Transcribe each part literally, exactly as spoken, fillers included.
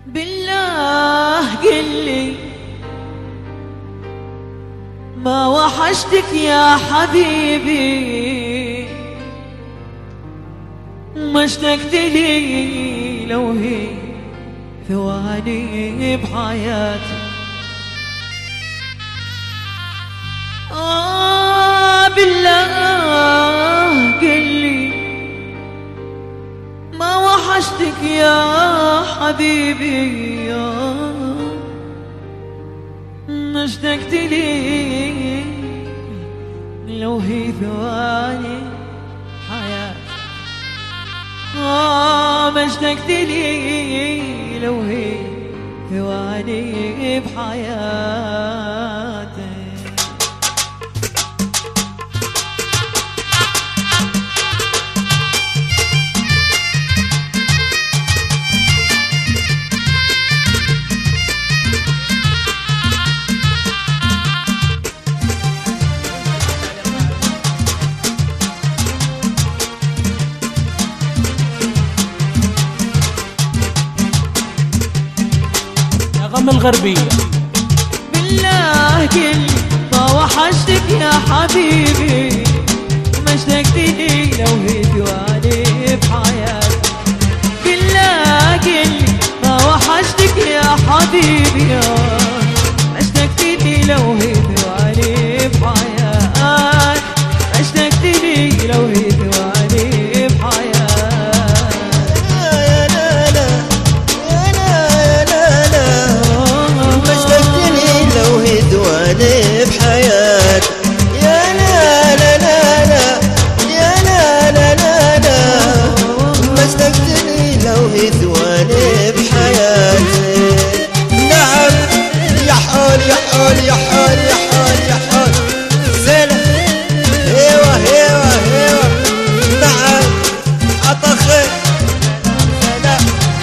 بالله قلي ما وحشتك يا حبيبي، ما اشتقت لي لو هي ثواني بحياتي. آه بالله قلي ما وحشتك يا حبيبي، ما اشتقت لي لو هي ثواني حياتي. آه ما اشتقت لي لو هي ثواني بحياتي. غم الغربية بالله قل ما وحشتك يا حبيبي، ما اشتقت لي لو هي ثواني بحياتي. بالله قل ما وحشتك يا حبيبي، ما اشتقت لي لو هي ثواني بحياتي. ما اشتقت لي لو هي ثواني بحياتي. بحياتي يا لا لا لا لا يا لا لا لا لا، ما اشتقتني لو هي ثواني بحياتي. نعم يا حول يا حول يا حول يا حول يا حول زينة ايوه ايوه ايوه نعم عطخي سلام.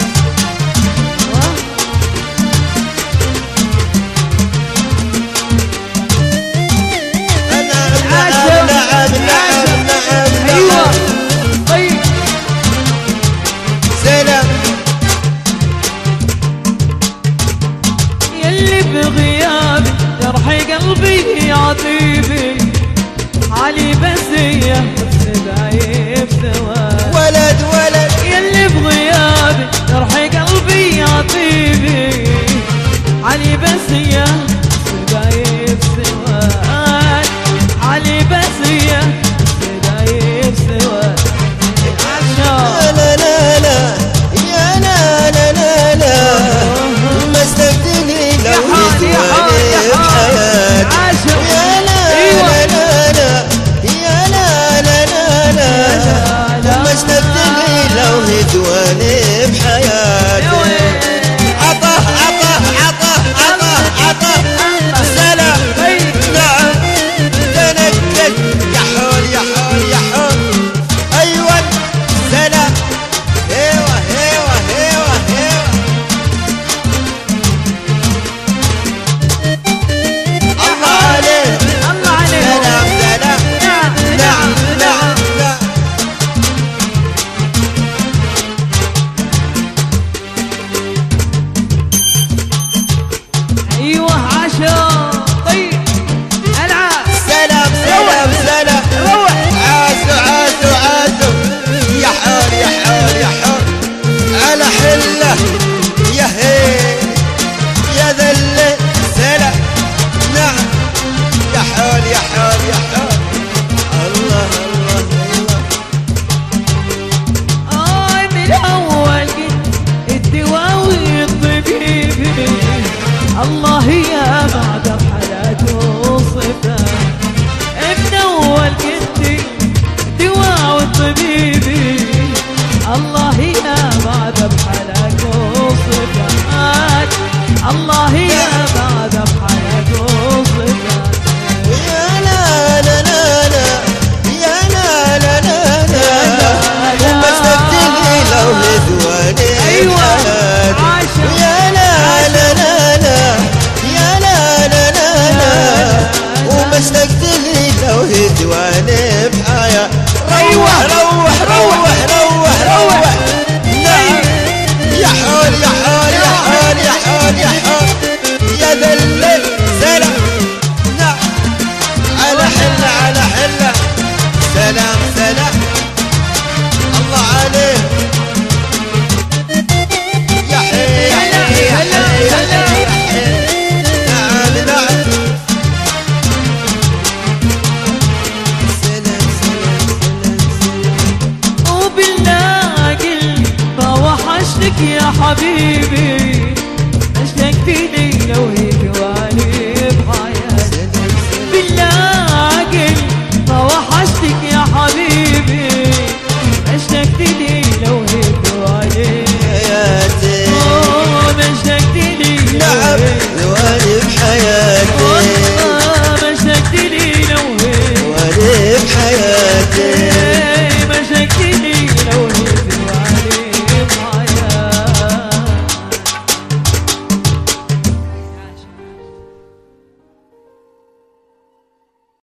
بغيابي جرح قلبي يا طيبي، علي بسيه سبايب ثواب. ولد ولد يلي بغيابي جرح قلبي يا طيبي، علي بسيه سبايب ثواب. علي بسيه سبايب ثواب. لا لا لا يا لا لا لا لا، ما استقتني لو هي ثواني بحياتي. يا لا لا لا لا يا لا لا لا لا، ما استقتني لو هي ثواني بحياتي. عطه عطه عطه عطه عطه سلام. نعم تنكد يا حول يا حول يا حول ايوه سلام. ايوه ايوه ايوه ايوه الله عليك الله عليك. سلام سلام. نعم نعم نعم نعم. ايوه عشا طيب العاب. سلام سلام سلام. روح عاسو عاسو عاسو يا حول يا حول يا حول على حله يا هي يا ذله سلام. نعم يا حول يا حول يا حول الله الله الله. آه من أول الدواء والطبيب، الله يا بعد بحالات وصفة. من أول كنت الدواء والطبيب، الله يا بعد بحالات وصفة. الله يا بعد بحالات وصفة. يا لا لا لا لا يا لا لا لا لا، وما اشتقتني لو هي ثواني بحياتي. يا لا لا لا لا يا لا لا لا لا، وما اشتقتني لو هي ثواني بحياتي. روح روح روح روح روح. نعم يا حول يا حول يا حول لو